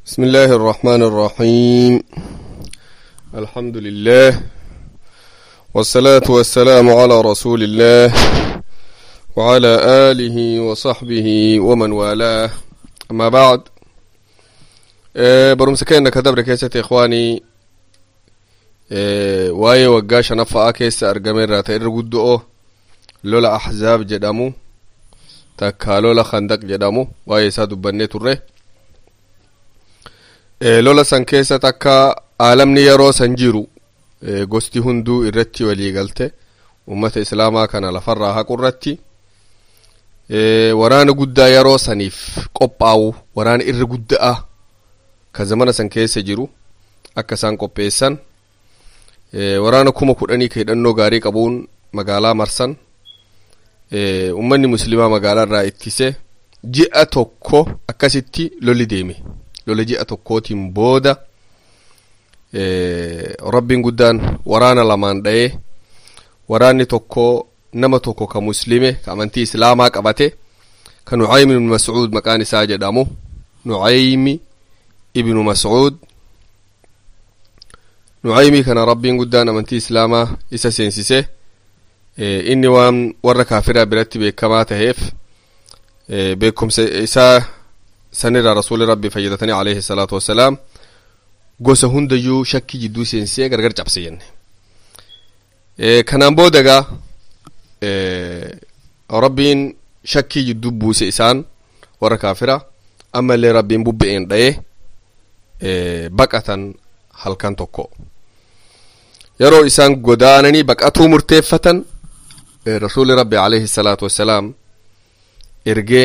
بسم الله الرحمن الرحيم. الحمد لله والصلاة والسلام على رسول الله وعلى آله وصحبه ومن والاه. أما بعد، برمسكين كدبر كيسة إخواني واي وقاش نفع كيس أرقمين راتير قدؤه لولا أحزاب جدامو تاكا لولا خندق جدامو واي سادو بنيت الره lola san keessa takka aalamni yeroo san jiru gosti hunduu irratti walii galte ummata islaamaa kana lafarraa haqu irratti waraana guddaa yeroo saniif qophaa'u waraana irra guddaa ka zamana san keessa jiru akka isaan qopheessan waraana 10,000 ka hidhannoo gaarii qabuun magaalaa marsan ummanni muslimaa magaalaa irraa ittise ji'a tokko akkasitti lolli deeme. lola ji'a tokkootiin booda rabbiin guddaan waraana lamaan dha'ee waraanni tokko nama tokko ka muslime ka amantii islaamaa qabate ka Nu'aymi ibn Mas'ud maqaan isaa jedhamu Nu'aymi ibn Mas'ud. Nu'aymi kana rabbiin guddaan amantii islaamaa isa seensise inni waan warra kaafiraa biratti beekamaa taheef beekumsa isaa sanirraa rasuuli rabbi fayyadamanii alayhi salaatu wassalaam gosa hundayyuu shakkii jidduu seensee gargar cabse jenne. Kanaan booda egaa rabbiin shakkii jidduu buuse isaan warra kaafira ammallee rabbiin bubbe'een dha'ee baqatan halkan tokko yeroo isaan godaananii baqatuu murteeffatan rasuuli rabbi alayhi salaatu wassalaam ergee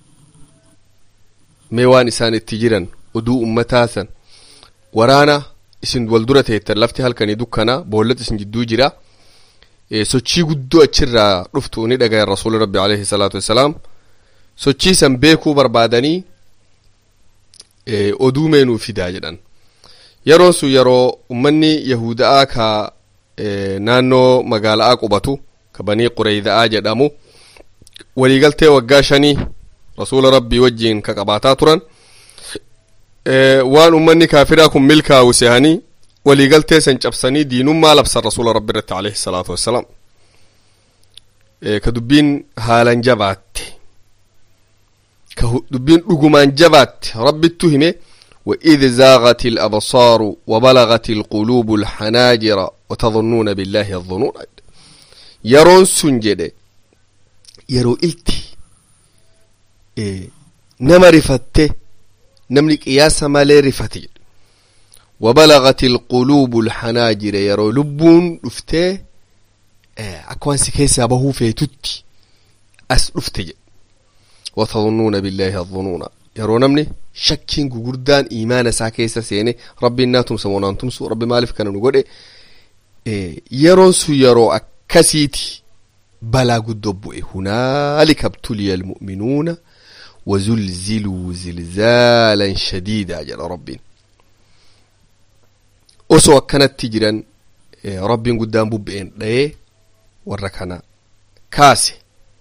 mee waan isaan itti jiran oduu ummataa san waraana isin wal dura teettan lafti halkanii dukkana boollatti isin jidduu jira sochii guddoo achirraa dhuftu ni dhagayan rasuuli rabbi alayhi salaatu wassalaam sochii san beekuu barbaadanii oduu meenuu fidaa jedhan. Yeroon sun yeroo ummanni yahudaa ka naannoo magaalaa qubatu ka banii Quraydaa jedhamu waliigaltee waggaa 5 rasuula rabbii wajjiin ka qabaataa turan waan ummanni kaafiraa kun milkaa'u sehanii waliigaltee san cabsanii diinummaa labsan rasuula rabbi irratti alayhi salaatu wassalaam ka dubbiin haalan jabaatte ka dubbiin dhugumaan jabaatte rabbittu hime وإذ زاغت الأبصار وبلغت القلوب الحناجر وتظنون بالله الظنون. يرون سنجد يرو إلتي نما رفته نملك قياسا ما لي رفتي وبلغت القلوب الحناجر يرو لبون رفته أكوان سكيسا بهو في تتي أس رفتي وتظنون بالله الظنون يرو نمني شكين قردان إيمان ساكيسا سيني ربي ناتم سمونا انتم سو ربي مالف كانوا نقول يرو سو يرو أكسيتي بلا قدبو هنالك ابتلي المؤمنون وزلزلوا زلزالا شديدا جل ربي أسوأ كانت تجرا ربي قدام ببئين ليه وركنا كاسي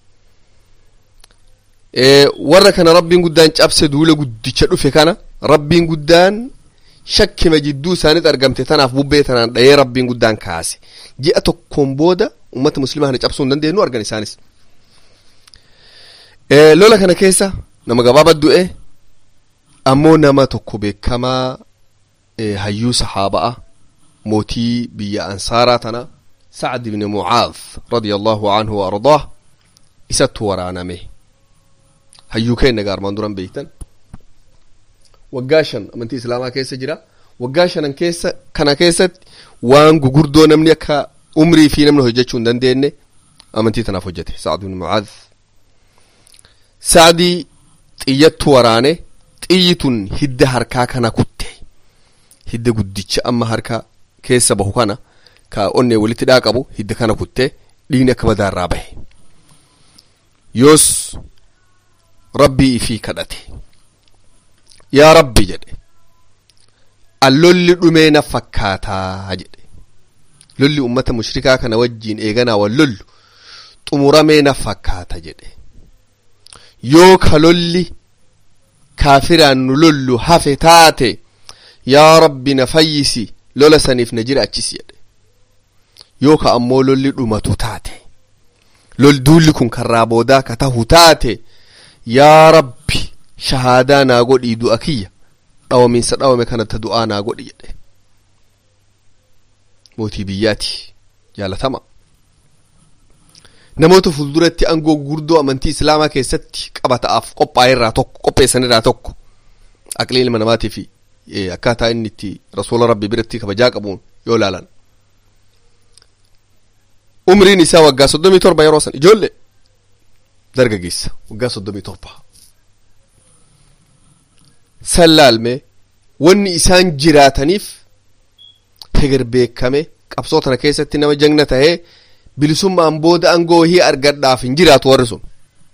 وركنا ربي قدام جابس دولة قد تشرف كنا ربي قدام شك مجدو ساند أرقمت تناف ببئتنا ليه ربي قدام كاسي جاءتو كومبودا ummata muslimaa kana cabsuu hin dandeenyu argan isaanis lola kana keessa nama gabaabaa du'e ammoo nama tokko beekamaa hayyuu sahaabaa mootii biyya ansaaraa tana Sa'd ibn Mu'aadh radiyallahu anhu wa ardaah isattu waraaname hayyuu keenya gaarmaan duran beektan waggaa 5 amantii islaamaa keessa jira waggaa 5 keessa kana keessatti waan gugurdoo namni akka umrii fi namni hojjechuu hin dandeenye amantii tanaaf hojjete Sa'd ibn Mu'aadh. Sa'di xiyyattu waraane xiyyitun hidda harkaa kana kutte hidda guddicha amma harka keessa bahu kana ka onnee walitti dhaaqabu hidda kana kutte dhiigni akka badaarraa bahe yoos rabbii ifii kadhate yaa rabbi jedhe allolli dhumee na fakkaataa jedhe lolli ummata mushrikaa kana wajjiin eeganaa wal lollu xumuramee na fakkaata jedhe yoo ka lolli kaafiraan nu lollu hafe taate yaa rabbi na fayyisi lola saniif na jiraachisi jedhe yoo ka ammoo lolli dhumatu taate duulli kun karraa boodaa ka tahu taate yaa rabbi shahaadaa naa godhii du'a kiyya dhawamiinsa dhawame kanatti du'aa naa godhi jedhe mootii biyyaati jaalatama namoota fulduratti aangoo gurguddoo amantii islaamaa keessatti qabata'aaf qopheessanirraa tokko aqlii ilma namaatii fi akkaataa inni itti rasuula rabbi biratti kabajaa qabuun yoo laalan umriin isaa waggaa 37 yeroo san ijoollee dargaggeessa waggaa 37 san laalme wanni isaan jiraataniif heger beekame qabsoo tana keessatti nama jagna tahee bilisummaan booda aangoo hii argadhaaf hin jiraatu warri sun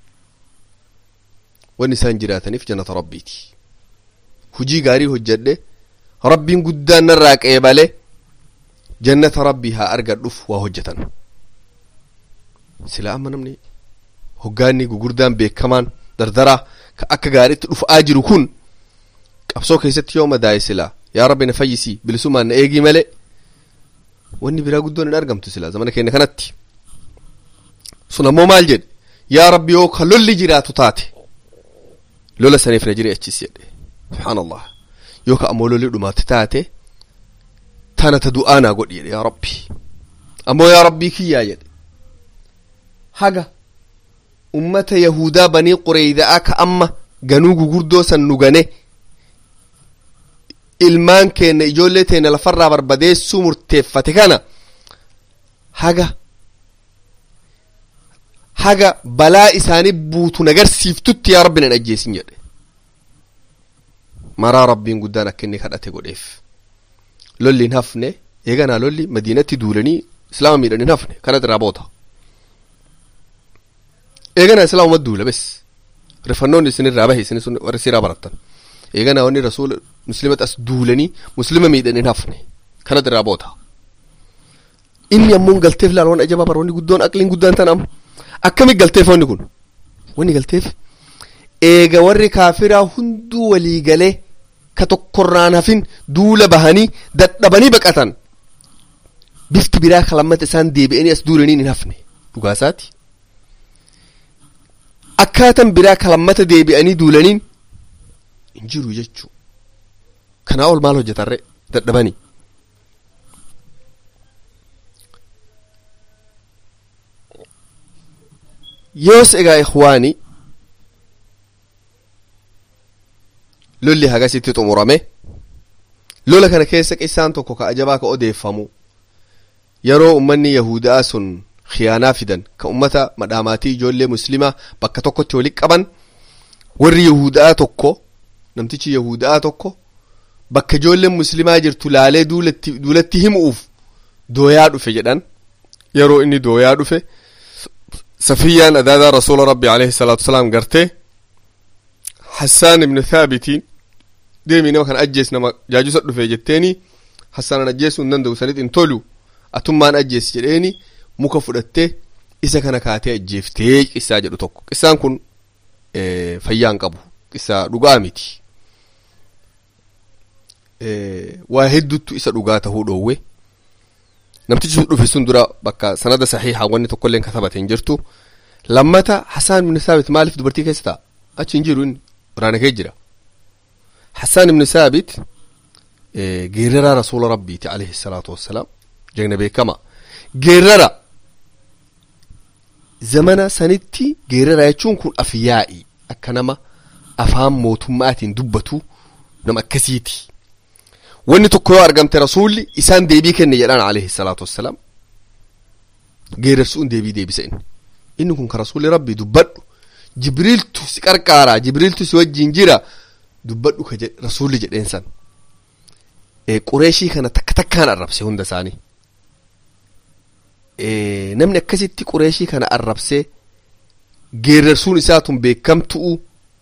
wanni isaan jiraataniif jannata rabbiiti hujii gaarii hojjedhe rabbiin guddaan narraa qeebale jannata rabbii haa argadhuuf waa hojjetan sila amma namni hoggaanni gugurdaan beekamaan dardaraa ka akka gaariitti dhufaa jiru kun qabsoo keessatti yoo madaa'e sila yaa rabbi na fayyisi bilisummaan na eegii malee wanni biraa guddoon hin argamtu sila zamana keenya kanatti sun ammoo maal jedhe yaa rabbi yoo ka lolli jiraatu taate lola saniif na jiraachisi jedhe subhaanallah yoo ka ammoo lolli dhumaatti taate tana ta du'aa naa godhi jedhe yaa rabbi ammoo yaa rabbii kiyyaa jedhe haga ummata yahudaa banii qureydaa ka amma ganuu gugurdoo san nu gane ilmaan keenya ijoollee teenya lafarraa barbadeessuu murteeffate kana haga balaa isaanii buutu nagarsiiftutti yaa rabbi nan ajjeesin jedhe maraa rabbiin guddaan akka inni kadhate godheef lolli hin hafne eeganaa lolli madiinatti duulanii islaama miidhan hin hafne kana irraa boota eeganaa islaama duula bes rifannoonni isinirraa bahe isin sun warri siraa barattan eeganaa wanni rasuula muslimat as duulanii muslima miidhan hin hafne kana irraa boota inni ammoo galteef laal waan ajabaa bara wanni guddoon aqliin guddaan tan amma akkami galteef wanni kun wanni galteef eega warri kaafiraa hunduu walii galee ka tokkorraan hafin duula bahanii dadhabanii baqatan bifti biraa kalammata isaan deebi'anii as duulanii hin hafne dhugaasaati akkaatan biraa kalammata deebi'anii duulaniin hin jiru jechuu kanaa ol maal hojjetarre dadhabanii yoos egaa ikhwaani lolli hagasitti xumurame lola kana keessa qissaan tokko ka ajabaa ka odeeffamu yeroo ummanni yahudaa sun khiyaanaa fidan ka ummata madhaamaatii ijoollee muslimaa bakka tokkotti walitti qaban warri yahudaa tokko namtichi yahudaa tokko bakka ijoolleen muslimaa jirtu laalee duulatti himuuf dooyaa dhufe jedhan yeroo inni dooyaa dhufe safiyyaan adaadaa rasuula rabbi alayhi salaatu wasalaam gartee Hassaan ibn Thaabitiin deemii nama kana ajjees nama jaajusa dhufe jetteeni Hassaanan ajjeesuu hin danda'u sanit hin tolu atummaan ajjees jedheeni muka fudhattee isa kana kaatee ajjeeftee qissaa jedhu tokko qissaan kun fayyaan qabu qissaa dhugaa miti waa hedduutu isa dhugaa tahuu dhoowwe namtichi dhufe sun dura bakka sanada saxiixa wanni tokkolleen katabate hin jirtu lammata Hassaan ibn Thaabit maaliif dubartii keessa ta'a achi hin jiru inni waraana kee jira Hassaan ibn Thaabit geerara rasuula rabbiiti alayhi salaatu wassalaam jagna beekama geerara zamana sanitti geerara jechuun kun afyaa'i akka nama afaan mootummaatiin dubbatu nama akkasiiti wanni tokko yoo argamte rasuulli isaan deebii kenne jedhaan alayhi salaatu wassalaam geerarsuun deebii deebisa inni kun ka rasuulli rabbii dubbadhu jibriiltu si qarqaara jibriiltu si wajjin jira dubbadhu ka rasuulli jedheensan qureeshii kana takka takkaan arrabse hunda isaanii namni akkasitti qureeshii kana arrabse geerarsuun isaatun beekamtu'u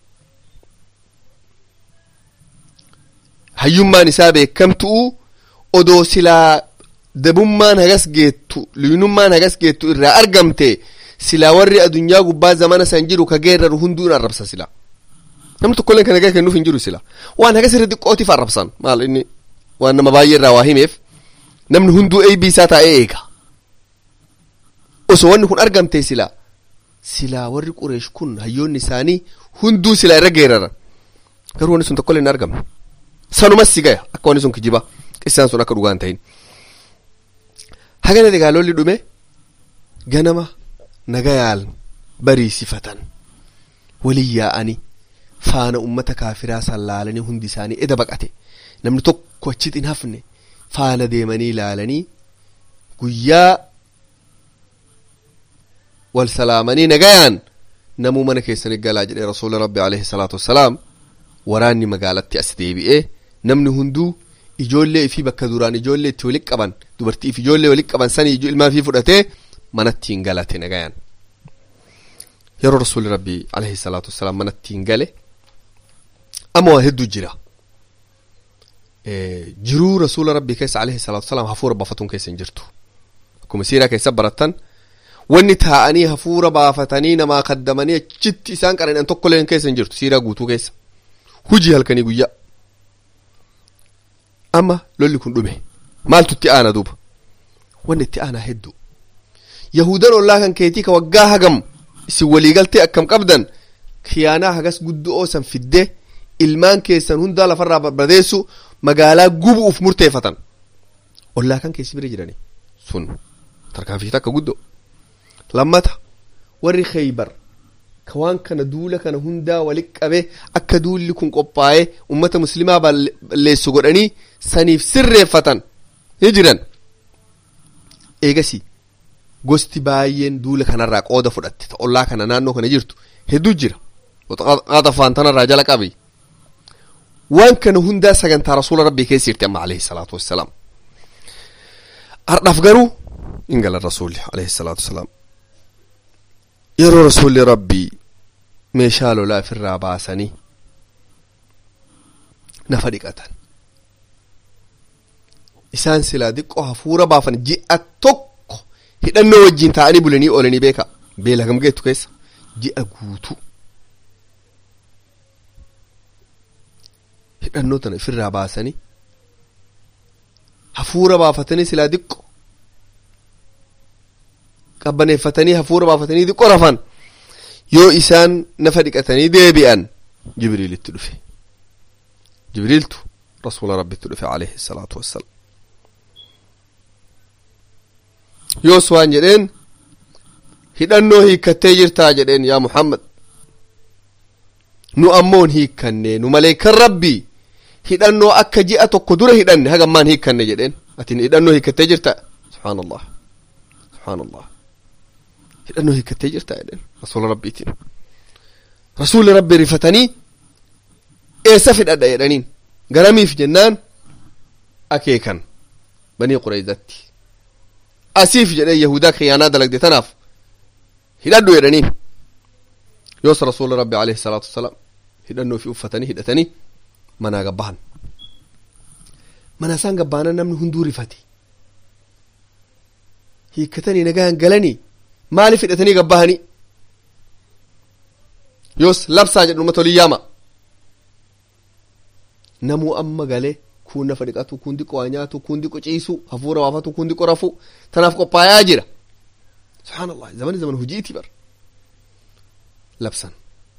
hayyummaan isaa beekamtu'u odoo silaa dabummaan hagas geettu liinummaan hagas geettu irraa argamte silaa warri adunyaa gubbaa zamana san jiru ka geeraru hunduu in arrabsa silaa namni tokkolleen kan nagaa kennuuf hin jiru sila waan haga sirri xiqqootiif arrabsan maal inni waan nama baay'ee irraa waa himeef namni hunduu eebii isaa taa'ee eega osoo wanni kun argamte silaa warri Qureesh kun hayyoonni isaanii hunduu silaa irra geeraran garuu wanni sun tokkollee hin argamne sanumas si gaya akka wanni sun kijiba qissaan sun akka dhugaan ta'in hagana dagaalolli dhume ganama nagayaan bariisifatan walii yaa'anii faana ummata kaafiraa sallaalanii hundi isaanii eda baqate namni tokko achitti hin hafne faana deemanii ilaalanii guyyaa wal salaamanii nagayaan namuu mana keessanii galaa jedhe rasuula rabbi alayhi salaatu wassalaam waraanni magaalatti as deebi'ee namni hunduu ijoollee fi bakka duraan ijoollee itti walitti qaban dubartii fi ijoollee walitti qaban sanii ilmaa fi fudhatee manatti hin galate nagayaan yeroo rasuulli rabbi alayhi salaatu wassalaam manatti hin gale amma waa hedduu jira jiruu rasuula rabbii keessa alayhi salaatu wassalaam hafuura baafatuun keessa hin jirtu akkuma siiraa keessa barattan wanni taa'anii hafuura baafatanii namaa kaddamanii achitti isaan qaran tokkolleen keessa hin jirtu siiraa guutuu keessa hujii halkanii guyyaa amma lolli kun dhume maaltu itti aana duuba wanni itti aanaa hedduu yahudan ollaa kan keetii ka waggaa hagam isin waliigaltee akkam qabdan khiyaanaa hagas guddoo san fiddee ilmaan keessan hundaa lafarraa barbadeessu magaalaa gubuuf murteeffatan ollaa kan keessi bira jirani sun tarkaanfii takka guddoo lammata warri Khaybar ka waan kana duula kana hundaa walitti qabee akka duulli kun qophaa'ee ummata muslimaa balleessu godhanii saniif sirreeffatan ni jiran eegasi gosti baay'een duula kanarraa qooda fudhatte ta ollaa kana naannoo kana jirtu hedduu jira Ghatafaan tanarraa jala qabe waan kana hundaa sagantaa rasuula rabbii keessa jirti amma alayhi salaatu wassalaam hardhaaf garuu ingala rasuulli alayhi salaatu wassalaam yeroo rasuulli rabbii meeshaa lolaa ofirraa baasanii nafa dhiqatan isaan silaa diqqoo hafuura baafan ji'a tokko hidhannoo wajjin taa'anii bulanii oolanii beeka beela hagam geettu keessa ji'a guutuu hidhannoo tana ofirraa baasanii hafuura baafatanii silaa diqqoo qabbaneeffatanii hafuura baafatanii diqqoo rafan yoo isaan nafa dhiqatanii deebi'an jibriilitti dhufe jibriiltu rasuula rabbitti dhufe alayhi salaatu wassalaam yoos waan jedheen hidhannoo hiikkattee jirtaa jedheen yaa Muhammad nu ammoon hiikkanne nu maleekan rabbii hidhannoo akka ji'a tokko dura hidhanne hagammaan hiikkanne jedheen atin hidhannoo hiikkattee jirta subhaanallah subhaanallah hidhannoo hiikkattee jirta jedheen rasuula rabbiitiin rasuulli rabbi rifatanii eessa fidhadha jedhaniin garamiif jennaan akeekan banii Qurayzatti asiif jedhee yahudaa khiyaanaa dalagde tanaaf hidhadhu jedhaniin yoos rasuula rabbi alayhi salaatu wassalaam hidhannoo fi uffatanii hidhatanii manaa gabbahan mana isaan gabbaanan namni hunduu rifate hiikkatanii nagaan galanii maaliif hidhatanii gabbahanii yoos labsaa jedhuma toliyyaama namuu amma galee kun nafa dhiqatu kun diqoo waa nyaatu kun diqoo ciisu hafuura baafatu kun diqoo rafu tanaaf qophaayaa jira subhaanallah zaman hujiiti bar labsan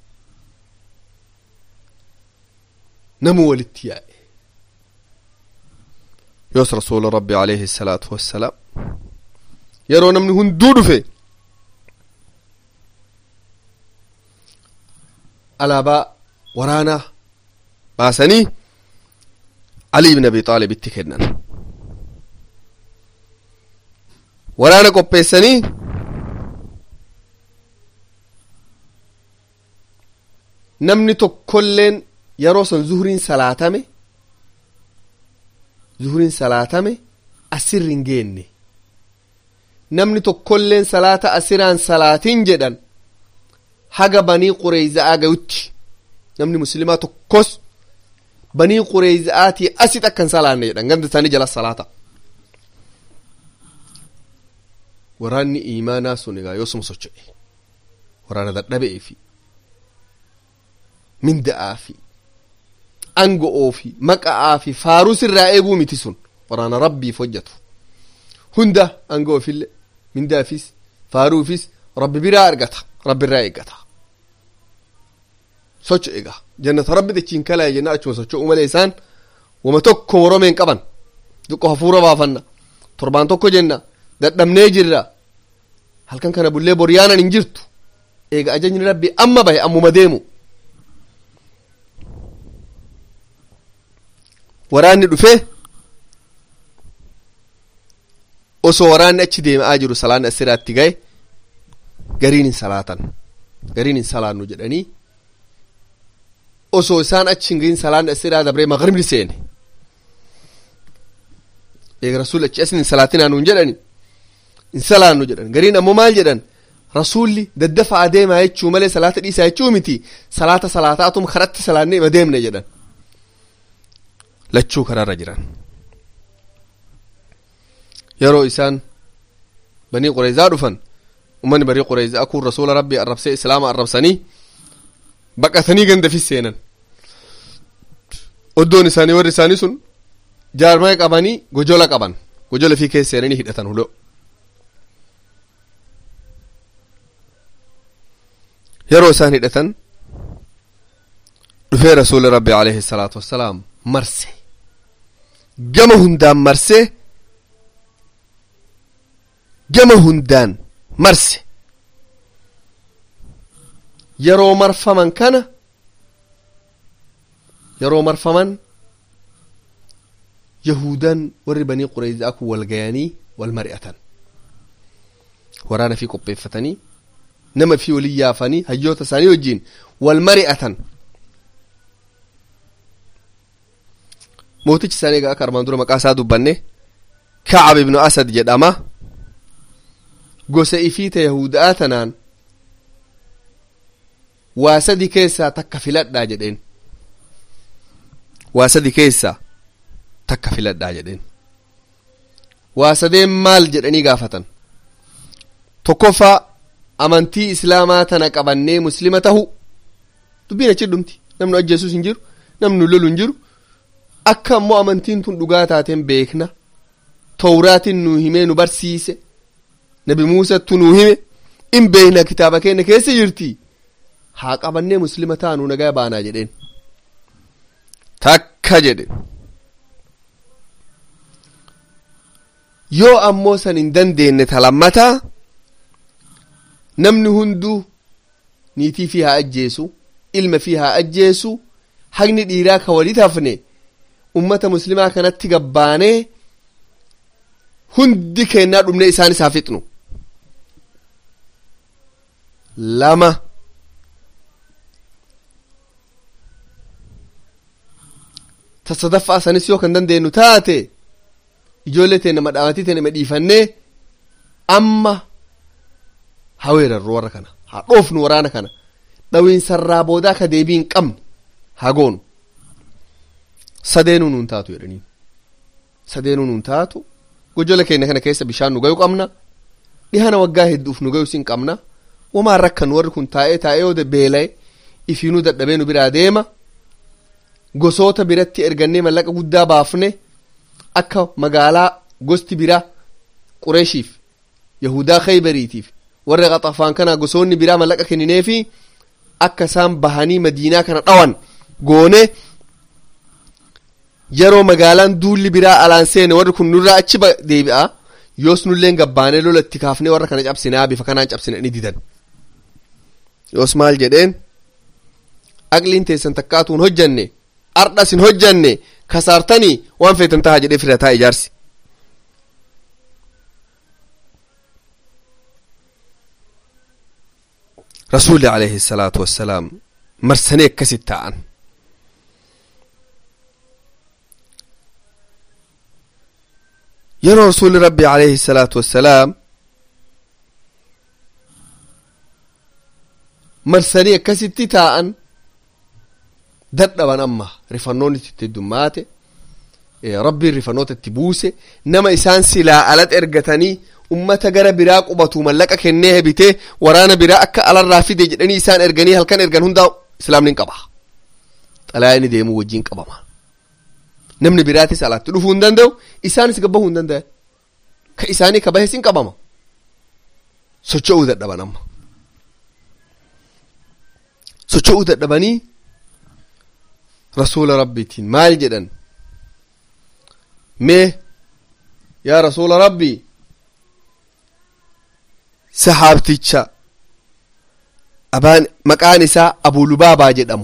namuu walitti yaa'e yoos rasuula rabbi alayhi salaatu wassalaam yeroo namni hunduu dhufe alaabaa waraanaa baasanii Ali ibn Abi Talib itti kennan waraana qopheessanii namni tokkolleen yeroo san zuhriin salaatame asirri hin geenne namni tokkolleen salaata asiraan salaatiin jedhan haga banii Qurayza'aa gayutti namni muslimaa tokkos banii Qurayza'aatii asit akkan salaanne jedhan ganda isaanii jala salaata waraanni iimaanaa sun egaa yoosuma socho'e waraana dadhabee fi minda'aa fi aango'oo fi maqa'aa fi faaruu sirraa eeguu miti sun waraana rabbiif hojjetu hunda aango'oofillee mindaafis faaruufis rabbi biraa argata rabbi irraa eeggata socho egaa jannata rabbi dachiin kalaa jenna achuma socho'uu malee isaan wama tokko moromeen qaban duqqo hafuura baafanna torbaan tokko jenna dadhabnee jirra halkan kana bullee boryaanan hin jirtu eega ajajni rabbi amma bahe ammuma deemu waraanni dhufee osoo waraanni achi deemaa jiru salaanni asiraatti gahe gariin hin salaatan gariin hin salaannu jedhanii osoo isaan achi hin gahin salaanni asiraa dabree maghribni seene eega rasuulli achi asin hin salaatinaa nuun jedhani hin salaannu jedhan gariin ammoo maal jedhan rasuulli daddafa adeemaa jechuu malee salaata dhiisaa jechuu miti salaata salaataatum karatti salaannee ima deemne jedhan lachuu karaarra jiran yeroo isaan banii qureyzaa dhufan ummanni banii qureyzaa kun rasuula rabbii arrabsee islaama arrabsanii baqatanii gandafis seenan oddoon isaanii warri isaanii sun jaarmaa qabanii gojola qaban gojola fi keessa seenanii hidhatan hulo yeroo isaan hidhatan dhufee rasuula rabbii alayhi salaatu wassalaam marse gama hundaan marse gama hundaan marse yeroo marfaman kana yeroo marfaman yahudan warri banii qureyzaa kun wal gayanii wal mari'atan waraana fi qopheeffatanii nama fi walii yaafanii hayyoota isaanii wajjiin wal mari'atan mootichi isaanii egaa akka armaan dura maqaa isaa dubbanne Ka'ab ibn Asad jedhama gosa ifiita yahudaa tanaan waa sadi keessaa takka filadhaa jedheen waa sadi keessaa takka filadhaa jedheen waa sadeen maal jedhanii gaafatan tokkoffaa amantii islaamaa tana qabannee muslima tahu dubbiin achi dhumti namnu ajjeesus hin jiru namnu lolu hin jiru akka ammoo amantiin tun dhugaa taateen beekna tawraatiin nuu himee nu barsiise nabi muusattu nuu hime in beekna kitaaba keenya keessa jirti haa qabannee muslima taanuu nagaa baanaa jedheen takka jedhe yoo ammoo san hin dandeenye talammataa namni hunduu niitii fi haa ajjeesu ilma fi haa ajjeesu haqni dhiiraa ka walit hafne ummata muslimaa kanatti gabbaanee hundi keennaa dhumne isaan isaa fixnu lama tasadaffaa sanis yoo kan dandeenyu taate ijoollee teenya madhaawatii teenya madhiifannee amma haa weerarru warra kana haa dhoofnu waraana kana dhawiinsarraa boodaa ka deebii hin qabne haa goonu sadeenuu nuun taatu jedhaniin sadeenuu nuun taatu gojola keenya kana keessa bishaan nu gayu qabna dhihana waggaa hedduuf nu gayus hin qabna wamaan rakkan warri kun taa'ee yoo beela'e ifiinuu dadhabee nu biraa deema gosoota biratti ergannee mallaqa guddaa baafne akka magaalaa gosti biraa qureeshiif yahudaa khaybariitiif warra qaxafaan kana gosoonni biraa mallaqa kennineefi akka isaan bahanii madiinaa kana dhawan goone yeroo magaalaan duulli biraa alaan seene warri kun nurraa achi deebi'a yoos nulleen gabbaanee lola itti kaafnee warra kana cabsinaa bifa kanaan cabsina ni didan yoos maal jedheen aqliin teessan takkaatuun hojjanne ardhas hin hojjanne kasaartanii waan feetan tahaa jedhee firataa ijaarsi rasuulli alayhi salaatu wassalaam marsanii akkasit ta'an yeroo rasuulli rabbi alayhi salaatu wassalaam marsanii akkasitti taa'an dadhaban amma rifannoon itti heddummaate rabbiin rifannoota itti buuse nama isaan silaa alat ergatanii ummata gara biraa qubatu mallaqa kennee hebitee waraana biraa akka alarraa fide jedhanii isaan erganii halkan ergan hundaa islaamni qaba xalayaa inni deemu wajjin qabama namni biraatis alaatti dhufuu hin danda'u isaanis gabbahuu hin danda'an ka isaanii ka bahes hin qabama socho'uu dadhaban amma socho'uu dadhabanii rasuula rabbiitiin maal jedhan mee yaa rasuula rabbii sahaabticha maqaan isaa Abuu Lubaabaa jedhamu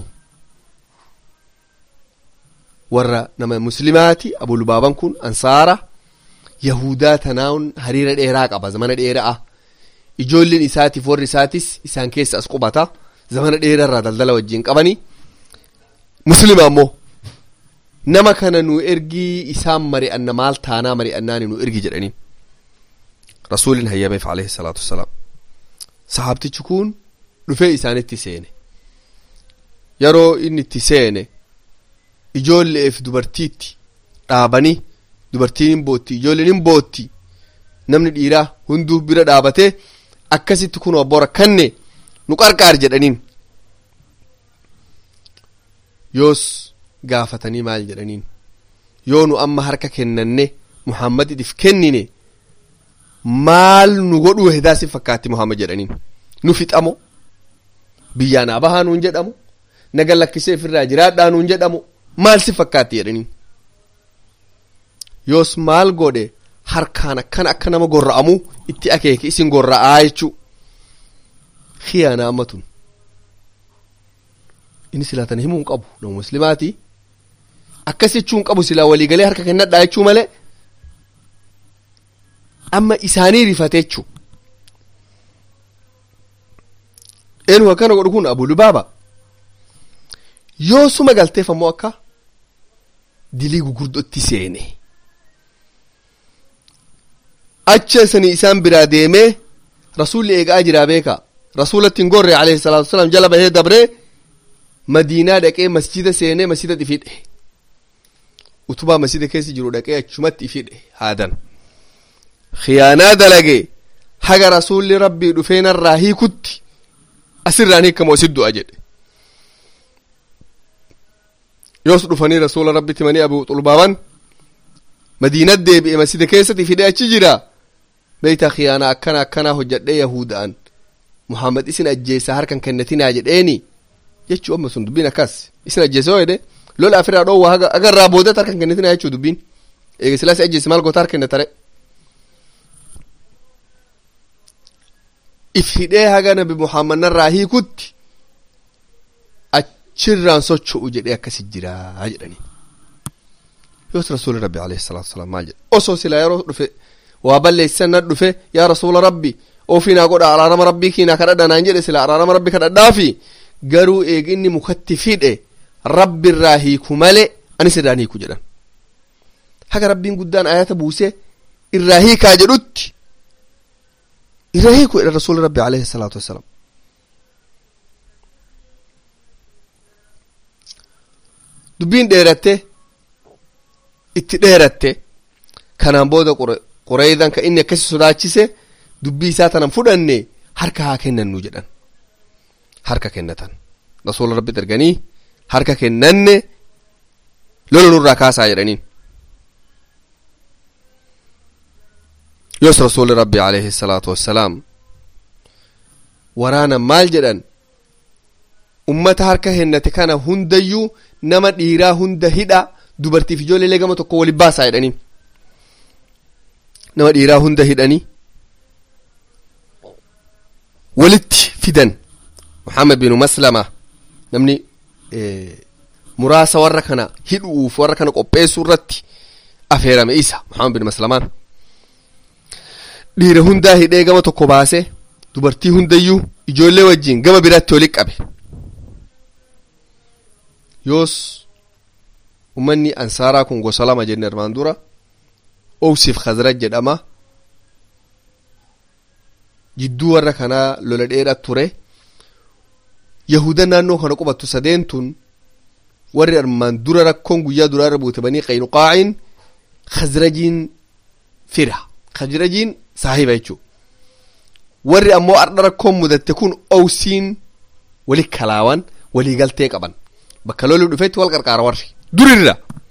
warra nama muslimaati Abuu Lubaabaan kun ansaara yahudaa tanaa'un hariira dheeraa qaba zamana dheeraa ijoolleen isaatiif warri isaatis isaan keessa as qubata zamana dheeraa irraa daldala wajjin qabanii muslima ammoo nama kana nu ergii isaan mari'anna maal taanaa mari'annaani nu ergi jedhaniin rasuulin hayyameef alayhi salaatu wassalaam sahaabtichi kun dhufee isaanitti seene yeroo inni itti seene ijoolleef dubartiitti dhaabanii dubartiin hin bootti ijoolleen hin bootti namni dhiiraa hunduu bira dhaabatee akkasitti kun obbo rakkanne nu qarqaar jedhaniin yoos gaafatanii maal jedhaniin yoo nu amma harka kennanne Muhammadiif kennine maal nu godhuu hedaasi fakkaatti Muhammad jedhaniin nu fixamo biyyaan abahaa nuun jedhamu naga lakkisee firraa jiraadhaa nuun jedhamu maal si fakkaatti jedhaniin yoos maal godhe harkaan akkana akka nama gorra'amu itti akeeke isin gorra'aa jechuu khiyaana ammatun inni silaatan himuu hin qabu nama muslimaati akkas jechuu hin qabu silaa waliigalee harka kennadhaa jechuu malee amma isaanii rifate jechuu eenyu akkana godhu kun Abuu Lubaabaa yoosuma galteef ammoo akka dilii gugurdootti seene acha sanii isaan biraa deemee rasuulli eegaa jiraa beeka rasuulatti hin gorre alayhi salaatu wassalaam jala bahee dabree madiinaa dhaqee masjida seenee masjida ifidhe utubaa masjida keessa jiru dhaqee achumatti ifidhe haadan khiyaanaa dalage haga rasuulli rabbii dhufeenarraa hiikutti asirraan hiikamu asit du'a jedhe yoos dhufanii rasuula rabbitti manii Abuu Lubaabaan madiinat deebi'e masjida keessatti ifidhe achi jira beeyta khiyaanaa akkana hojjadhee yahudaan Muhammad isin ajjeessa harkan kennatinaa jedheeni jechuu amma sun dubbiin akkas isin ajjeessa hoo jedhe lola afirraa dhoowwa agarraa boodat harkan kennatinaa jechuu dubbiin eega silaasi ajjeesse maal goota harka kennatare if hidhee haga nabi Muhammad narraa hiikutti achirraan socho'u jedhee akkasi jiraa jedhanii yoos rasuuli rabbi alayhi salaatu wassalaam maal jedhe osoo silaa yeroo dhufe waa balleessan na dhufe yaa rasuula rabbi ofiinaa godha araarama rabbii kiinaa kadhadha naan jedhe sila araarama rabbi kadhadhaafi garuu eeginni mukatti fidhe rabbi irraa hiiku malee anis irraan hiiku jedhan haga rabbiin guddaan ayata buusee irraa hiikaa jedhutti irraa hiiku jedhan rasuuli rabbi alayhi salaatu wassalaam dubbiin dheeratte itti dheeratte kanaan booda Qurayzaan ka inni akkasi sodaachise dubbii isaa tanan fudhanne harka haa kennannu jedhan harka kennatan rasuula rabbitti erganii harka kennanne lola nurraa kaasaa jedhaniin yoos rasuuli rabbi alayhi salaatu wassalaam waraanan maal jedhan ummata harka kennate kana hundayyuu nama dhiiraa hunda hidha dubartiif ijoollee gama tokko wali baasaa jedhaniin nama dhiiraa hunda hidhanii walitti fidan Muhammad bin Maslama namni muraasa warra kana hidhuuf warra kana qopheessuu irratti afeerame isa Muhammad bin Maslamaan dhiira hundaa hidhee gama tokko baase dubartii hundayyuu ijoollee wajjin gama biraatti walitti qabe yoos ummanni ansaaraa kun gosa lama jenne armaan dura Awsiif Khazraj jedhama jidduu warra kanaa lola dheeraa ture yahuda naannoo kana qubattu sadeentun warri armaan dura rakkoon guyyaa duraa irra buute Banii Qaynuqaa'iin Khazrajiin fira Khazrajiin saahiba jechuu warri ammoo ardha rakkoon mudatte kun Awsiin wali kalaawan walii galtee qaban bakka loluu dhufetti wal qarqaara warri durirra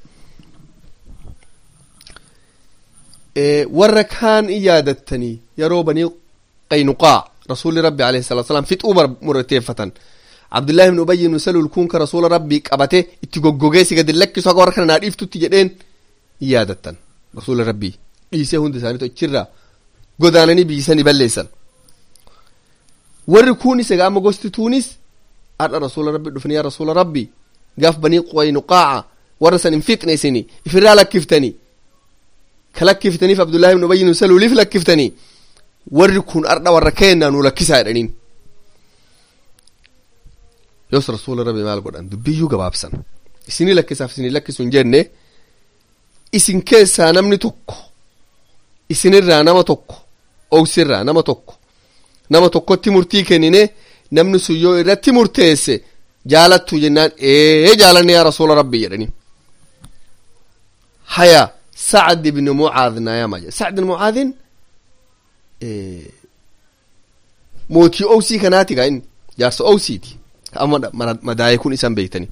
warra kaan yaadattanii yeroo banii qaynuqaa rasuulli rabbi alayhi salatu wasalam fixuu murteeffatan abdullahi ibn ubayy ibn salul kun ka rasuula rabbii qabate itti goggogee si gadi lakkisu akka warra kana naa dhiiftutti jedheen yaadattan rasuula rabbii dhiisee hundi isaanii tochirra godaananii biisanii balleessan warri kunis egaa amma gosti tuunis adha rasuula rabbi dhufanii yaa rasuula rabbi gaaf banii qaynuqaa warra san hin fixne isini ifirraa lakkiftanii kalakkiftaniif abdullahi ibn ubayy ibn saluliif lakkiftanii warri kun ardha warra keenna nu lakkisaa jedhaniin yoos rasuula rabbi maal godhan dubbiyyuu gabaabsan isinii lakkisaaf isinii lakkisu hin jenne isin keessaa namni tokko isinirraa nama tokko ogsirraa nama tokkotti murtii kennine namni sun yoo irratti murteesse jaalattu jennaan jaalanne yaa rasuula rabbi jedhanii haya sacd ibn mucaad naayama jedhe sacd ibn mucaadin mootii owsii kanaati gaa inni jaarsa owsiiti amma madaa'ee kun isan beeytanii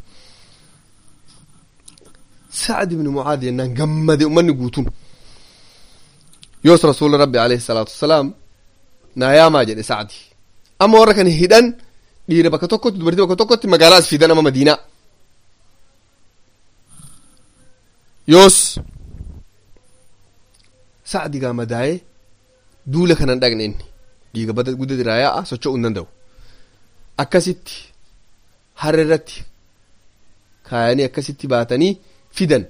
sacd ibn mucaad jennaan gammade ummanni guutun yoos rasuula rabbi alayhi salaatu wasalaam naayaamaa jedhe sacdi amma warra kan hidhan dhiira bakka tokkotti dubartii bakka tokkotti magaalaa as fidan ama madiinaa yoos sacdi gaa madaa'ee duula kanan dhaqne inni dhiiga bada gudda diraa yaa'a socho'uu hin danda'u akkasitti harra irratti kaayanii akkasitti baatanii fidan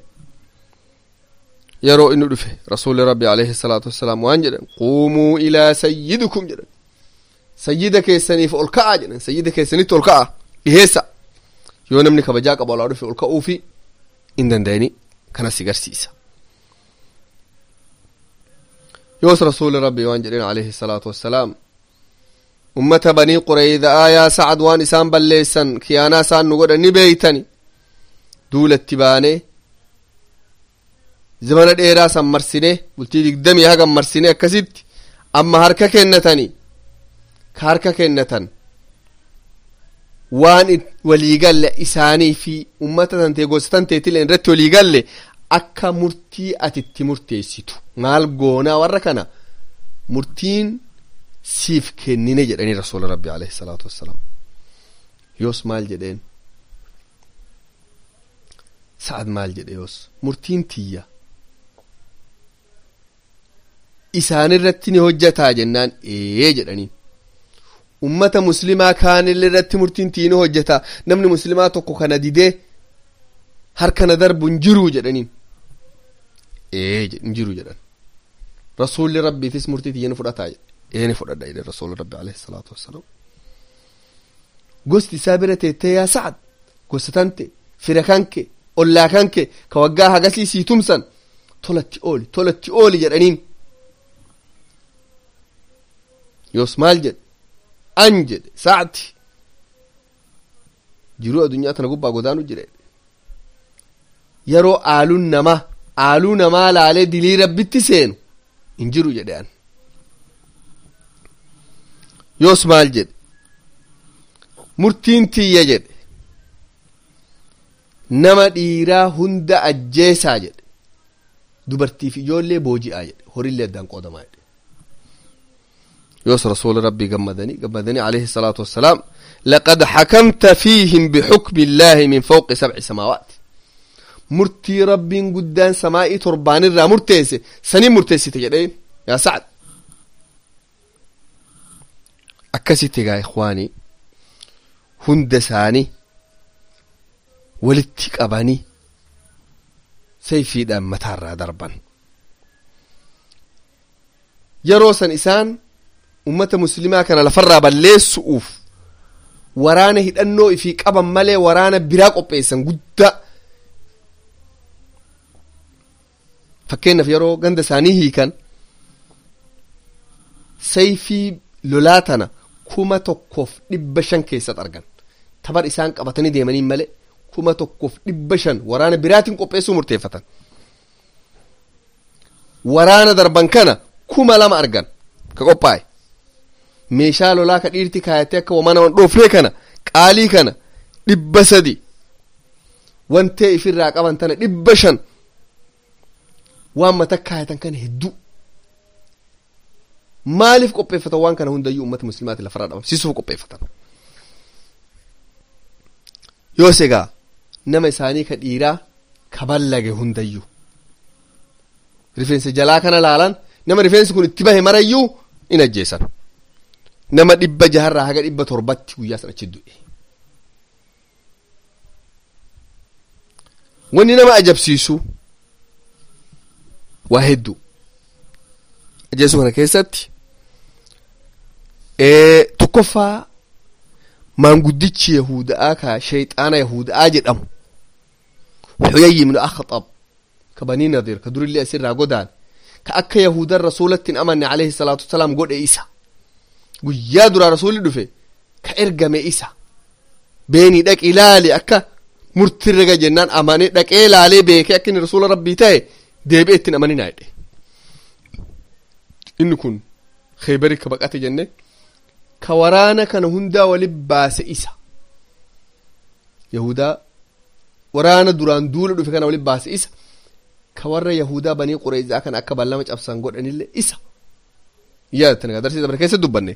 yeroo inni dhufe rasuulli rabbi alayhi salaatu wassalaam waan jedhan quumuu ilaa sayyidikum jedhan sayyida keessaniif ol ka'aa jedhan sayyida keessanitti ol ka'a dhiheessa yoo namni kabajaa qabu alaa dhufe ol ka'uufi hin danda'ani kanas agarsiisa yoos rasuulli rabbi waan jedhan alayhi salaatu wassalaam ummata banii quraydaa yaa sacad waan isaan balleessan kiyaanaa isaan nu godhan ni beeytani duulatti baanee zamana dheeraa san marsine bultii 20 hagan marsine akkasitti amma harka kennatanii ka harka kennatan waan waliigalle isaanii fi ummata tantee gosa tanteetilee irratti waliigalle akka murtii atitti murteessitu maal goonaa warra kana murtiin siif kennine jedhanii rasuula rabbi alayhi salaatu wassalaam yoos maal jedheen sa'ad maal jedhe yoos murtiin tiyya isaanirratti ni hojjataa jennaan jedhaniin ummata muslimaa kaanillee irratti murtiin tiini hojjataa namni muslimaa tokko kana didee harkana darbu hin jiruu jedhaniin hin jiru jedhan rasuulli rabbiitis murtii tiyya ni fudhataa jedhe ni fudhadha jedhe rasuulli rabbi alayhi salaatu wassalaam gosti isaa bira teettee yaa sa'ad gosa tante fira kanke ollaa kanke ka waggaa hagasii sii tumsan tolatti ooli jedhaniin yoos maal jedhe an jedhe sa'ati jiruu addunyaa tana gubbaa godaanu jire yeroo aaluu namaa laalee dilii rabbitti seenu hin jiru jedhe an yoos maal jedhe murtiin tiyya jedhe nama dhiiraa hunda ajjeesaa jedhe dubartiif ijoollee booji'aa jedhe horillee addaan qoodamaa jedhe يوس رسول ربي قمدني عليه الصلاة والسلام لقد حكمت فيهم بحكم الله من فوق 7 سماوات مرتي ربي قدان سمائي تربان الرا مرتيسي سنين مرتيسي تجدين يا سعد أكسي تقا إخواني هندساني ولتك أباني سيفي دام متارا دربا يروسا إسان ummata muslimaa kana lafarraa balleessu'uuf waraana hidhannoo ifii qaban malee waraana biraa qopheessan guddaa fakkeenyaaf yeroo ganda isaanii hiikan sayfii lolaa tana 1,500 keessatti argan tabar isaan qabatanii deemanii malee 1,500 waraana biraatiin qopheessuu murteeffatan waraana darban kana 2,000 argan ka qophaa'e meeshaa lolaa ka dhiirti kaayatee akka wamana wan dhoofnee kana qaalii kana 300 wantee ifirraa qaban tana 500 waan mata kaayatan kana hedduu maaliif qopheeffatan waan kana hundayyuu ummata muslimaati lafarraa dhabamsiisuuf qopheeffatan yoos egaa nama isaanii ka dhiiraa ka ballage hundayyuu rifeensa jalaa kana laalan nama rifeensi kun itti bahe marayyuu in ajjeesan nama 600 haga 700 guyyaa sana achi du'e wanni nama ajabsiisu waa hedduu ajjeesuu kana keessatti tokkoffaa maanguddichi yahudaa ka shayxaana yahudaa jedhamu Huyayy ibn Akhtab ka Bani Nadir ka durillee asirraa godaan ka akka yahudan rasuulattiin amanne alayhi salaatu wasalaam godhe isa guyyaa duraa rasuulli dhufe ka ergame isa beenii dhaqi ilaali akka murtirrega jennaan amane dhaqee laalee beekee akka inni rasuula rabbii ta'e deebi'ee ittiin amaninaa jedhe inni kun Khaybarii ka baqate jenne ka waraana kana hundaa walib baase isa yahudaa waraana duraan duula dhufe kana walib baase isa ka warra yahudaa banii Qurayzaa kana akka ballama cabsan godhanillee isa yaadatan agarsiisa bara keessa dubbanne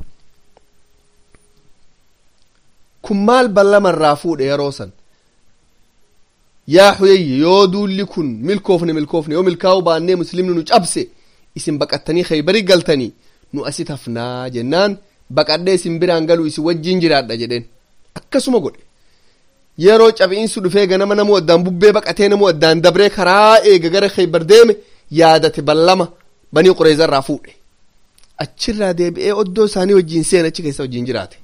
kun maal ballama irraa fuudhe yeroo san yaa Huyayy yoo duulli kun milkoofne yoo milkaa'uu baannee muslimni nu cabse isin baqattanii Khaybarii galtanii nu asit hafnaa jennaan baqadhee isin biraan galuu isin wajjin jiraadha jedheen akkasuma godhe yeroo cabiinsu dhufee ganama namu addaan bubbee baqatee namu addaan dabree karaa eega gara Khaybar deeme yaadate ballama banii Qurayzaa irraa fuudhe achirraa deebi'ee oddoo isaanii wajjin seena achi keessa wajjin jiraate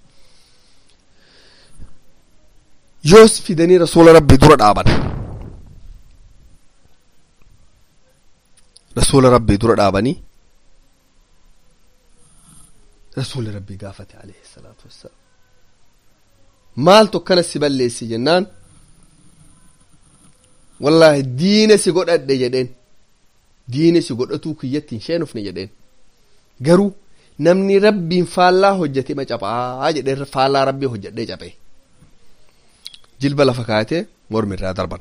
yoos fidanii rasuula rabbii dura dhaaban rasuula rabbii dura dhaabanii rasuuli rabbii gaafate alayhi salaatu wassalaam maaltu akkana si balleessi jennaan wallahi diine si godhadhe jedheen diine si godhatuu kiyyatti hin sheenufne jedheen garuu namni rabbiin faallaa hojjete ma caphaa jedhee faallaa rabbii hojjedhee caphee jilba lafa kaayatee mormi irraa darban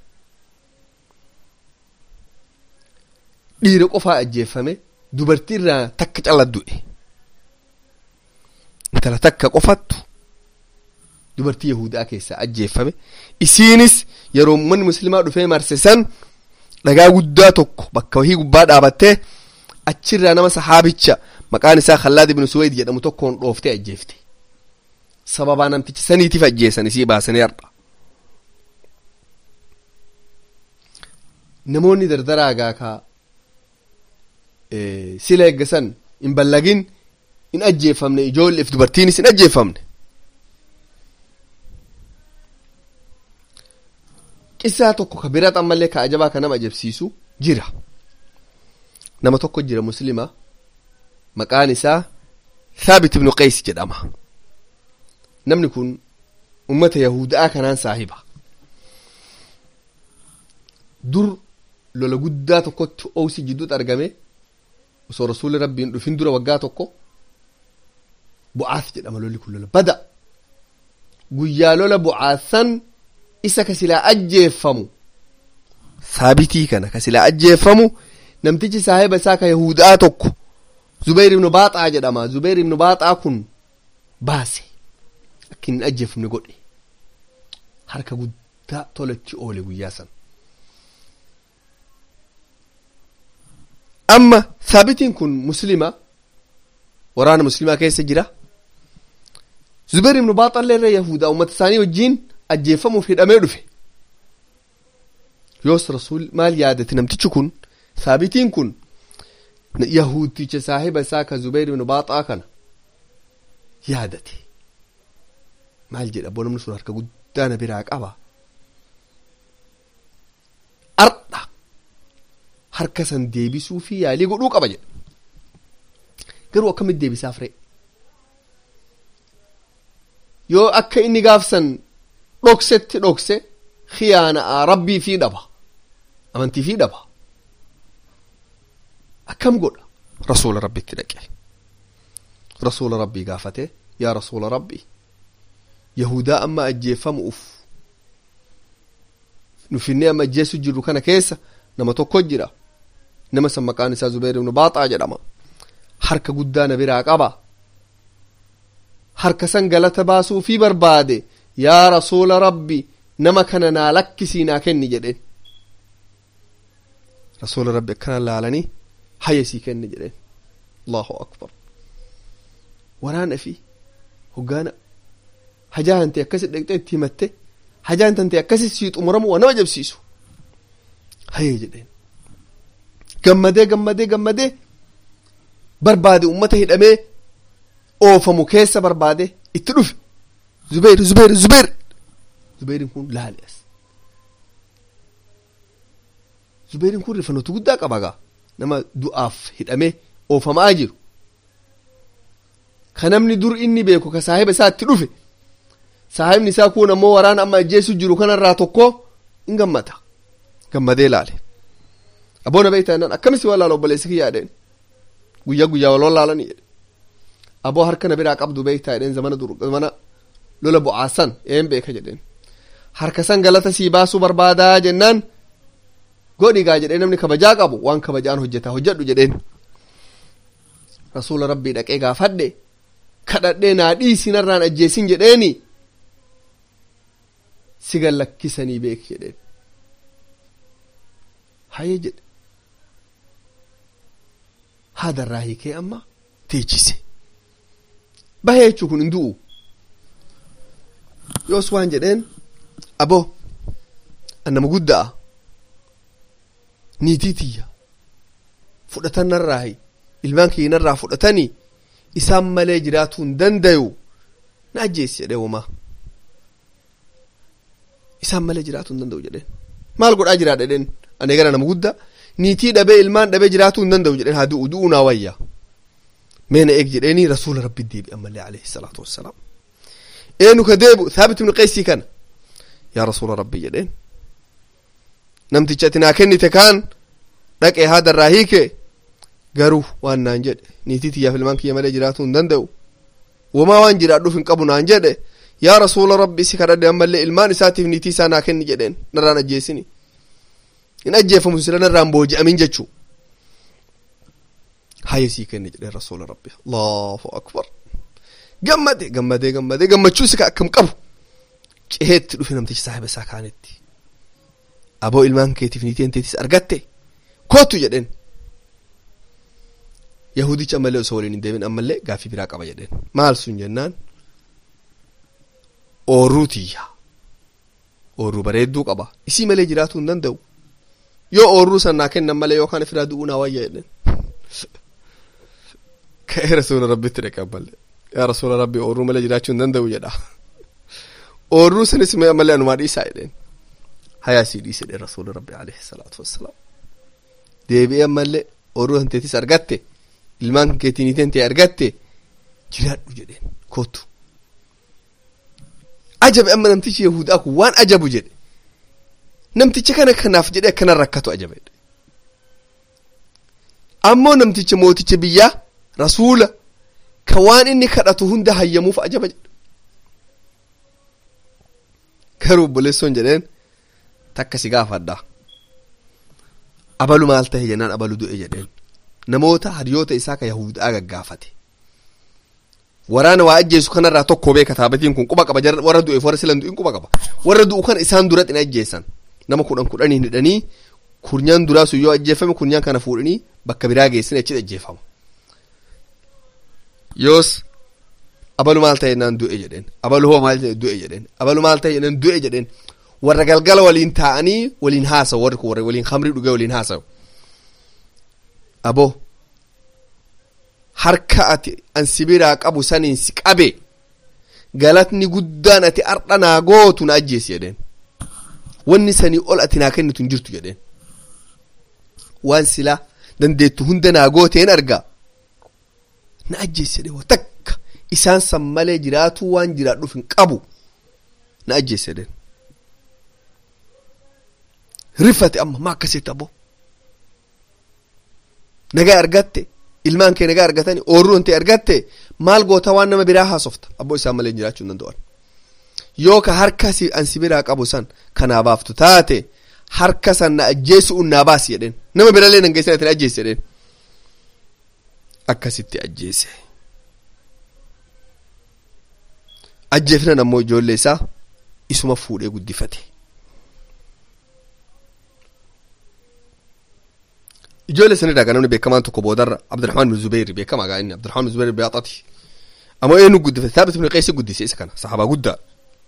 dhiira qofaa ajjeeffame dubartii irraa takka cala du'e intala takka qofattu dubartii yahudaa keessaa ajjeeffame isiinis yeroo ummanni muslimaa dhufee marse san dhagaa guddaa tokko bakka wahii gubbaa dhaabattee achirraa nama sahaabicha maqaan isaa Khallaad ibn Suwayd jedhamu tokkoon dhooftee ajjeefte sababaa namticha saniitiif ajjeessan isii baasanii har'a namoonni dardaraa gaakaa sila eeggasan hin ballagin hin ajjeeffamne ijoolleef dubartiinis hin ajjeeffamne qissaa tokko ka biraa ammallee ka ajabaa ka nama ajabsiisu jira nama tokko jira muslima maqaan isaa Thaabit ibn Qays jedhama namni kun ummata yahudaa kanaan saahiba dur lola guddaa tokkotti Awsi jidduutti argame osoo rasuulli rabbiin dhufin dura waggaa tokko Bu'aas jedhama lolli kun lola bada guyyaa lola Bu'aasan isa ka silaa ajjeeffamu Thaabitii kana ka silaa ajjeeffamu namtichi saahiba isaa ka yahudaa tokko Zubayr ibn Baaxaa jedhama Zubayr ibn Baaxaa kun baase akka hin ajjeefamne godhe harka guddaa tolatti oole guyyaa san amma Thaabitiin kun muslima waraana muslimaa keessa jira Zubayr ibn Baaxaa illee yahudaa ummata isaanii wajjin ajjeeffamuuf hidhamee dhufe yoos rasuul maal yaadate namtichi kun Thaabitiin kun yahudicha saahiba isaa ka Zubayr ibn Baaxaa kana yaadate maal jedha boo namni sun harka guddaa na biraa qaba ardha harka san deebisuu fi yaalii godhuu qaba jedha garuu akkamitti deebisaaf ree yoo akka inni gaafsan dhoksetti dhokse khiyaana'a rabbii fi dhaba amantii fi dhaba akkam godha rasuula rabbitti dhaqe rasuula rabbii gaafate yaa rasuula rabbii yahudaa amma ajjeeffamuuf nufinnee amma ajjeesu jirru kana keessa nama tokko jira nama san maqaan isaa Zubayr ibn Baaxaa jedhama harka guddaa na biraa qaba harka san galata baasuu fi barbaade yaa rasuula rabbi nama kana naa lakkisii naa kenni jedheen rasuula rabbi akkana laalanii hayasii kenni jedheen allahu akbar waraana fi hoggaana hajaa hante akkasi dhaqxee itti himatte hajaan tante akkasi sii xumuramu waa nama jabsiisu hayee jedheen gammadee barbaade ummata hidhamee oofamu keessa barbaade itti dhufe Zubairin kun laale as Zubairin kun rifanoota guddaa qaba gaa nama du'aaf hidhamee oofamaa jiru ka namni dur inni beeku ka saahiba isaa itti dhufe saahibni isaa kun ammoo waraana amma ajjeesu jiru kanarraa tokko in gammadee laale aboona beektaa innaan akkamisi waa laala obboleessi kiyyaa jedheen guyyaa waloo laalanii jedhe aboo harka na biraa qabdu beektaa jedheen zamana lola bu'aasan een beeka jedheen harka san galata sii baasuu barbaadaa jennaan godhigaa jedhee namni kabajaa qabu waan kabajaan hojjedhu jedheen rasuula rabbii dhaqee gaafadhe kadhadhee naa dhiisi narraan ajjeesin jedheeni siga lakkisanii beeki jedheen hayee jedhe haadarraa hiikee amma teechise bahee jechuu kun hin du'u yoos waan jedheen aboo annama guddaa niitii tiyya fudhatan narraahi ilmaan kiyya narraa fudhatanii isaan malee jiraatuu hin dandayu na ajjeesi jedhee womaa isaan malee jiraatuu hin danda'u jedheen maal godhaa jiraa jedheen ani gara nama guddaa niitii dhabee ilmaan dhabee jiraatuu hin danda'u jedheen haa du'uu naa wayyaa meena eeg jedheeni rasuula rabbi deebi ammallee alayhi salaatu wassalaam eenu ka deebu Thaabit ibn Qaysii kana yaa rasuula rabbi jedheen namticha ati naa kennite kaan dhaqee haadarraa hiike garuu waan naan jedhe niitii tiyyaaf ilmaan kiyya malee jiraatuu hin danda'u womaa waan jiraadhuuf hin qabu naan jedhe yaa rasuula rabbi si kadhadhe ammallee ilmaan isaatiif niitii isaa naa kenni jedheen narraan ajjeesini hin ajjeefamu sila narraan booji'amin jechuu hayya sii kenni jedheen rasuula rabbi allahu akbar gammadee gammachuu si ka akkam qabu ceheetti dhufe namtichi saahiba isaa kaanetti aboo ilmaan keetiif niitii teetis argatte kootu jedheen yahudicha ammallee osoo waliin hin deemin ammallee gaaffii biraa qaba jedheen maal sun jennaan oorruu tiyya oorruu bareedduu qaba isii malee jiraatuu hin danda'u yoo oorruu san naa kennan malee yookaan ifiraa du'uu naa wayya jedheen ka'ee rasuula rabbitti dhaqe ammallee yaa rasuula rabbi oorruu malee jiraachuu hin danda'u jedha oorruu sanis ammallee anumaa dhiisaa jedheen hayaa sii dhiise jedheen rasuula rabbi alayhi salaatu wassalaam deebi'ee ammallee oorruu hanteetis argatte ilmaan keetii niiteen ta'e argatte jiraadhu jedheen kootu ajabe amma namtichi yahudaa kun waan ajabu jedhe namticha kana kanaaf jedhe akkanan rakkatu ajabe ammoo namticha mooticha biyyaa rasuula ka waan inni kadhatu hunda hayyamuuf ajaba jedhe garuu obboleessoon jedheen takka si gaafadha abalu maal tahe jennaan abalu du'e jedheen namoota hariyoota isaa ka yahudaa gaggaafate waraana waa ajjeesu kanarraa tokko beeka taabatiin kun quba qaba warra du'eef warra silan du'in quba qaba warra du'u kana isaan duratti hin ajjeessan nama 10 hidhanii kurnyaan duraa sun yoo ajjeefame kurnyaan kana fuudhanii bakka biraa geessin achitti ajjeefama yoos abalu maal ta'e naan du'e jedheen abalu hoo maal ta'e du'e jedheen abalu maal ta'e naan du'e jedheen warra galgala waliin taa'anii waliin haasawu warra waliin khamrii dhugee waliin haasawu aboo harka ati an sibiraa qabu saniin si qabe galatni guddaan ati ardha naa gootu na ajjeesi jedheen wanni sanii ol ati naa kennitu hin jirtu jedheen waan silaa dandeettu hunda naa gooteen argaa na ajjeesi jedheen takka isaan san malee jiraatuu waan jiraadhuuf hin qabu na ajjeesi jedheen rifate amma maa akkasitti aboo nagaa argatte ilmaan kee nagaa argatanii oorruu hante argatte maal goota waan nama biraa haasofta abboo isaan malee jiraachuu hin danda'an yoo ka harka ansi biraa qabu san kanaa baaftu taate harka san na ajjeesu naa baasi jedheen nama birallee nan geessan atin ajjeesi jedheen akkasitti ajjeese ajjeefnan ammoo ijoollee isaa isuma fuudhee guddifate ijoollee sanirraa kan namni beekamaan tokko boodarra Abdurrahmaan bin Zubayr beekamaa gaa inni Abdurrahmaan bin Zubayr biyaaxati ammoo eenyu guddifate Thaabit bin Qays guddise isa kana sahaabaa guddaa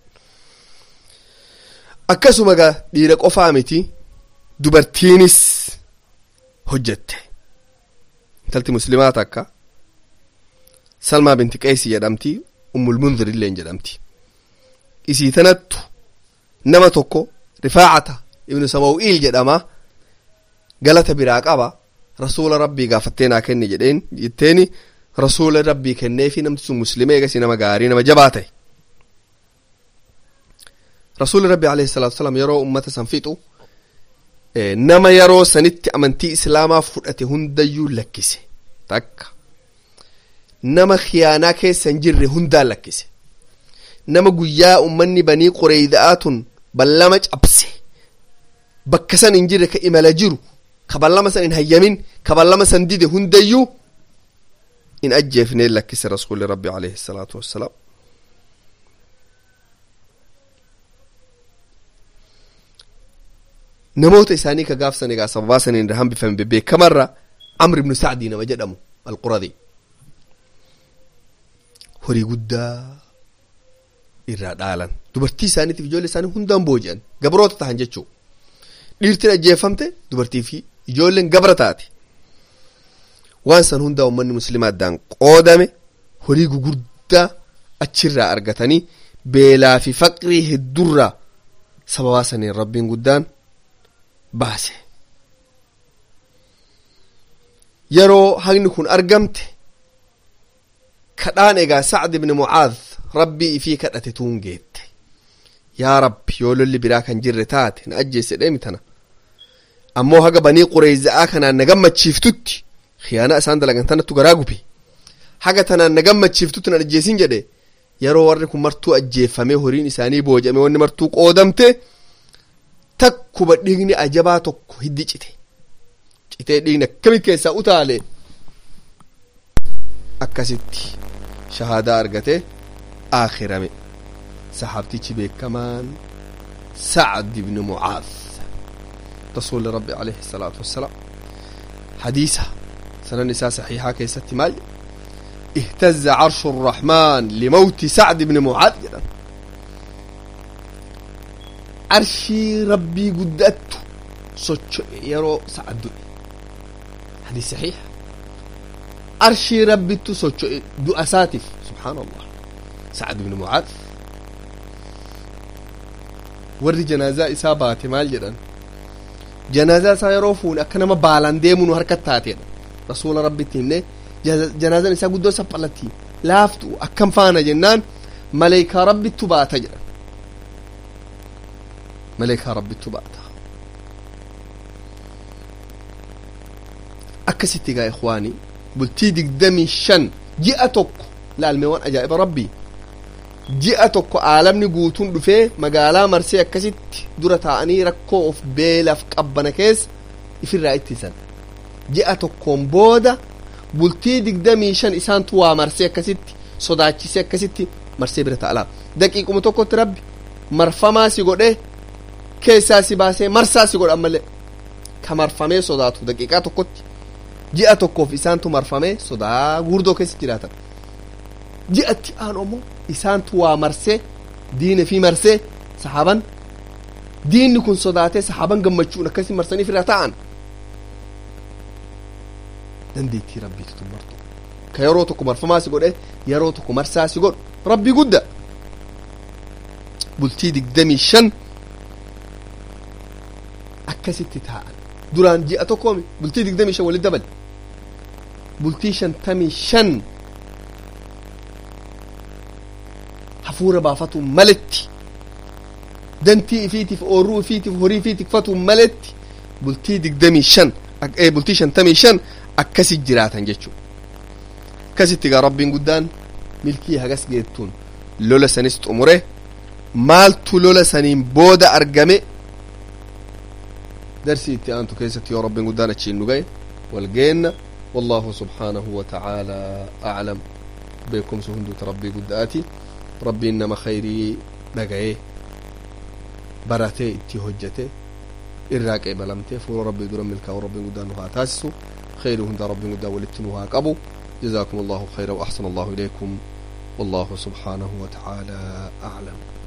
akkasuma gaa dhiira qofaa miti dubartiinis hojjette intalti muslimaa takka Salmaa binti Qays jedhamti Ummul Munzir illee jedhamti isii tanattu nama tokko Rifaacata ibnu Samaw'iil jedhama galata biraa qaba rasuula rabbii gaafattee naa kenni jedheen jetteeni rasuula rabbii kenneefi namti sun muslimee eegasii nama gaarii nama jabaa ta'e rasuuli rabbii alayhi salaatu wasalaam yeroo ummata san fixu nama yeroo sanitti amantii islaamaa fudhate hundayyuu lakkise takka nama khiyaanaa keessa hin jirre hundaan lakkise nama guyyaa ummanni banii Qurayzaatun ballama cabse bakka san hin jirre ka imala jiru ka ballama san hin hayyamin ka ballama san dide hundayyuu in ajjeefnee lakkise rasuuli rabbii alayhi salaatu wassalaam namoota isaanii ka gaafsan egaa sababaa saniin irra hambifame beekamarra Amr ibn Sa'dii nama jedhamu al-Quradhi horii guddaa irraa dhaalan dubartii isaaniitiif ijoollee isaanii hundaan booji'an gabroota tahan jechuu dhiirtiin ajjeeffamte dubartii fi ijoolleen gabra taate waan san hundaa ummanni muslimaa addaan qoodame horii gugurdaa achirraa argatanii beelaa fi faqrii heddurraa sababaa saniin rabbiin guddaan baase yeroo hagni kun argamte kadhaan egaa Sa'd ibn Mu'aadh rabbii ifii kadhate tuun geette yaa rabbi yoo lolli biraa kan jirre taate na ajjeesse dheemi tana ammoo haga banii Qurayza'aa kanaan na gammachiiftutti khiyaanaa isaan dalagan tanattu garaa gubi haga tanaan na gammachiiftutti na ajjeesin jedhe yeroo warri kun martuu ajjeeffame horiin isaanii boojame wanni martuu qoodamte takkuba dhiigni ajabaa tokko hiddi citee dhiigni akkamit keessaa utaale akkasitti shahaadaa argate aakhirame sahaabtichi beekamaan Sa'd ibn Mu'aadh rasuuli rabbi alayhi salaatu wassalaam hadiisa sanan isaa saxiixaa keessatti maal اهتز عرش الرحمن لموت سعد بن معاذ jedhan arshii rabbii guddattu socho'e yeroo Sa'd du'e hadiis saxiix arshii rabbittu socho'e du'a isaatiif subhaanallah Sa'd ibn Mu'aadh warri janaazaa isaa baate maal jedhan janaazaa isaa yeroo fuune akka nama baalan deemu nu harka taateedha rasuula rabbitti himne janaazaan isaa guddoo saphallatti laaftu akkam faana jennaan maleekaa rabbittu baata jedhan maleekaa rabbittu baata akkasitti gaa ikhwaanii bultii 25 ji'a tokko laalmeewwan ajaa'iba rabbii ji'a tokko aalamni guutuun dhufee magaalaa marsee akkasitti dura taa'anii rakkoo of beelaaf qabbana keessa ifirraa ittisan ji'a tokkoon booda bultii 25 isaantu waa marsee akkasitti sodaachisee akkasitti marsee bira taa'alaa daqiiquma tokkotti rabbi marfamaa si godhee keessaa si baasee marsaa si godha ammallee ka marfamee sodaatu daqiiqaa tokkotti ji'a tokkoof isaantu marfamee sodaa guurdoo keessa jiraatan ji'atti aanu ammoo isaantu waa marsee diina fi marsee sahaban diinni kun sodaatee sahaban gammachuun akkasii marsaniif irra ta'an dandeettii rabbiitu martu ka yeroo tokko marfamaa si godhe yeroo tokko marsaa si godhu rabbii gudda bultii 25 akkasitti taa'an duraan ji'a tokkoomi bultii 25 walitti dabale bultii 55 hafuura baafatu maletti dantii ifiitiif oorruu ifiitiif horii ifiitiif fatu maletti bultii 25 bultii 55 akkasi jiraatan jechuudha akkasitti gaa rabbiin guddaan milkii hagas geettuun lola sanis xumure maaltu lola saniin booda argame darsii itti aantu keessatti yoo rabbiin guddaan achiin nu ga'e wal geenna والله سبحانه وتعالى أعلم بكم سهندوت ربي قدآتي ربي إنما خيري بقعيه براتي اتي هجتي إراك بلمتي فور ربي درم ملكا وربي قدانها تاسسو خير هند ربي قدا ولتنها قبو جزاكم الله خيرا وأحسن الله إليكم والله سبحانه وتعالى أعلم